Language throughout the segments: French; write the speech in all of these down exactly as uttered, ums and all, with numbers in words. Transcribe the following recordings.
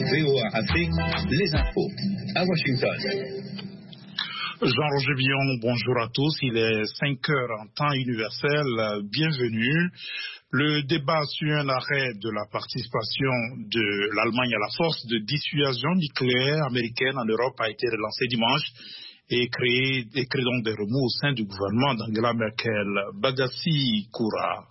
V O A Afrique, les infos à Washington. Jean-Roger Billon, bonjour à tous. Il est cinq heures en temps universel. Bienvenue. Le débat sur un arrêt de la participation de l'Allemagne à la force de dissuasion nucléaire américaine en Europe a été relancé dimanche et crée, et crée donc des remous au sein du gouvernement d'Angela Merkel. Bagassi Koura.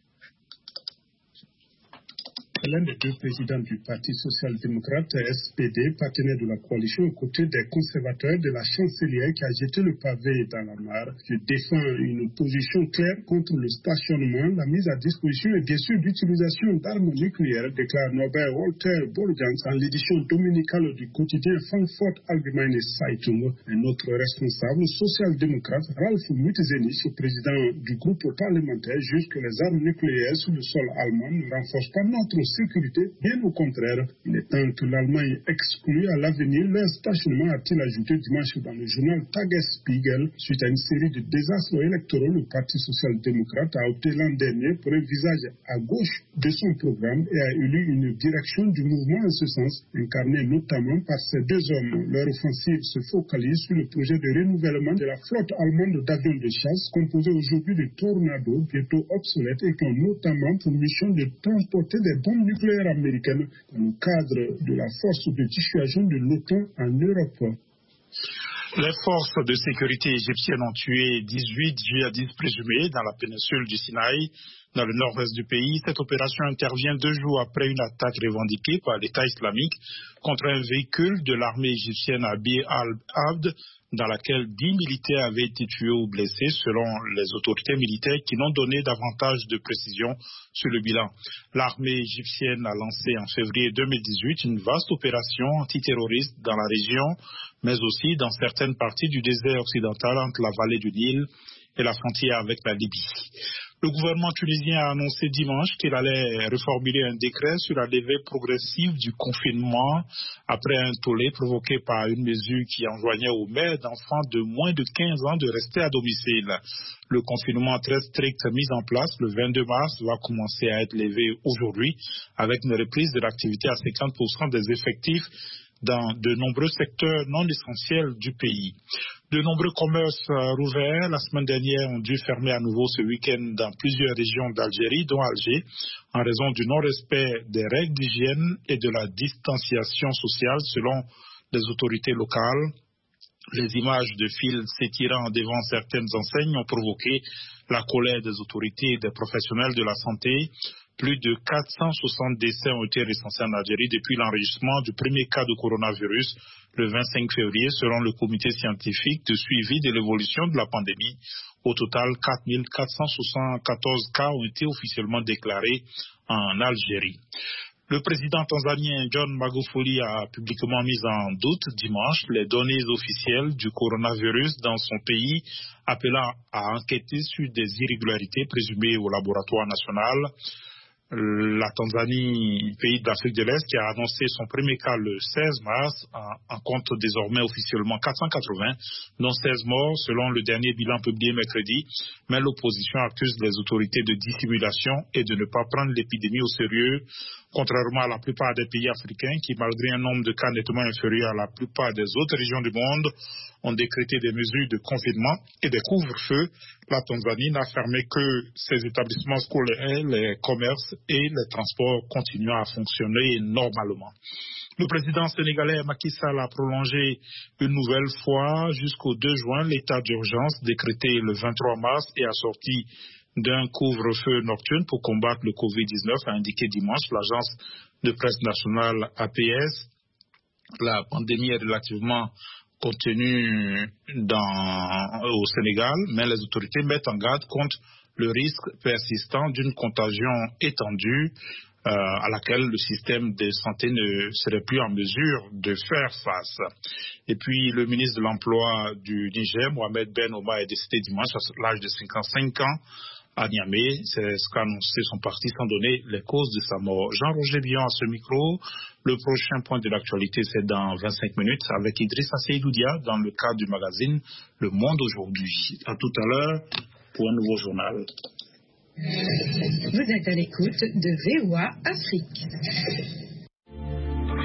L'un des deux présidents du Parti social-démocrate, S P D, partenaire de la coalition aux côtés des conservateurs de la chancelière qui a jeté le pavé dans la mare. Je défends une position claire contre le stationnement, la mise à disposition et bien sûr l'utilisation d'armes nucléaires, déclare Norbert Walter Borjans en l'édition dominicale du quotidien Frankfurt Allgemeine Zeitung. Un autre responsable social-démocrate, Ralf Mützenich, président du groupe parlementaire, juge que les armes nucléaires sur le sol allemand ne renforcent pas notre sécurité, bien au contraire. Il est temps que l'Allemagne exclue à l'avenir leur stationnement, a-t-il ajouté dimanche dans le journal Tagesspiegel. Suite à une série de désastres électoraux, le Parti social-démocrate a opté l'an dernier pour un visage à gauche de son programme et a élu une direction du mouvement en ce sens, incarnée notamment par ces deux hommes. Leur offensive se focalise sur le projet de renouvellement de la flotte allemande d'avions de chasse, composée aujourd'hui de Tornado, bientôt obsolètes et qui ont notamment pour mission de transporter des bombes nucléaires américaines dans le cadre de la force de dissuasion de l'OTAN en Europe. Les forces de sécurité égyptiennes ont tué dix-huit djihadistes présumés dans la péninsule du Sinaï, dans le nord-est du pays. Cette opération intervient deux jours après une attaque revendiquée par l'État islamique contre un véhicule de l'armée égyptienne à Bir al-Abd, dans laquelle dix militaires avaient été tués ou blessés, selon les autorités militaires qui n'ont donné davantage de précision sur le bilan. L'armée égyptienne a lancé en février deux mille dix-huit une vaste opération antiterroriste dans la région, mais aussi dans certaines parties du désert occidental entre la vallée du Nil et la frontière avec la Libye. Le gouvernement tunisien a annoncé dimanche qu'il allait reformuler un décret sur la levée progressive du confinement après un tollé provoqué par une mesure qui enjoignait aux mères d'enfants de moins de quinze ans de rester à domicile. Le confinement très strict mis en place le vingt-deux mars va commencer à être levé aujourd'hui avec une reprise de l'activité à cinquante pour cent des effectifs dans de nombreux secteurs non essentiels du pays. De nombreux commerces euh, rouverts la semaine dernière ont dû fermer à nouveau ce week-end dans plusieurs régions d'Algérie, dont Alger, en raison du non-respect des règles d'hygiène et de la distanciation sociale selon les autorités locales. Les images de fils s'étirant devant certaines enseignes ont provoqué la colère des autorités et des professionnels de la santé. Plus de quatre cent soixante décès ont été recensés en Algérie depuis l'enregistrement du premier cas de coronavirus le vingt-cinq février, selon le comité scientifique de suivi de l'évolution de la pandémie. Au total, quatre mille quatre cent soixante-quatorze cas ont été officiellement déclarés en Algérie. Le président tanzanien John Magufuli a publiquement mis en doute dimanche les données officielles du coronavirus dans son pays, appelant à enquêter sur des irrégularités présumées au laboratoire national. La Tanzanie, pays d'Afrique de l'Est, qui a annoncé son premier cas le seize mars, en compte désormais officiellement quatre cent quatre-vingts, dont seize morts selon le dernier bilan publié mercredi. Mais l'opposition accuse les autorités de dissimulation et de ne pas prendre l'épidémie au sérieux, contrairement à la plupart des pays africains qui, malgré un nombre de cas nettement inférieur à la plupart des autres régions du monde, ont décrété des mesures de confinement et des couvre-feux. La Tanzanie n'a fermé que ses établissements scolaires, les commerces et les transports continuant à fonctionner normalement. Le président sénégalais Macky Sall a prolongé une nouvelle fois jusqu'au deux juin l'état d'urgence décrété le vingt-trois mars et assorti d'un couvre-feu nocturne pour combattre le covid dix-neuf, a indiqué dimanche l'agence de presse nationale A P S. La pandémie est relativement contenue dans, au Sénégal, mais les autorités mettent en garde contre le risque persistant d'une contagion étendue euh, à laquelle le système de santé ne serait plus en mesure de faire face. Et puis, le ministre de l'Emploi du Niger, Mohamed Ben Omar, est décédé dimanche à l'âge de cinquante-cinq ans à Niamey. C'est ce qu'a annoncé son parti sans donner les causes de sa mort. Jean-Roger Billon à ce micro. Le prochain point de l'actualité, c'est dans vingt-cinq minutes avec Idrissa Seydoudia dans le cadre du magazine Le Monde aujourd'hui. À tout à l'heure pour un nouveau journal. Vous êtes à l'écoute de V O A Afrique.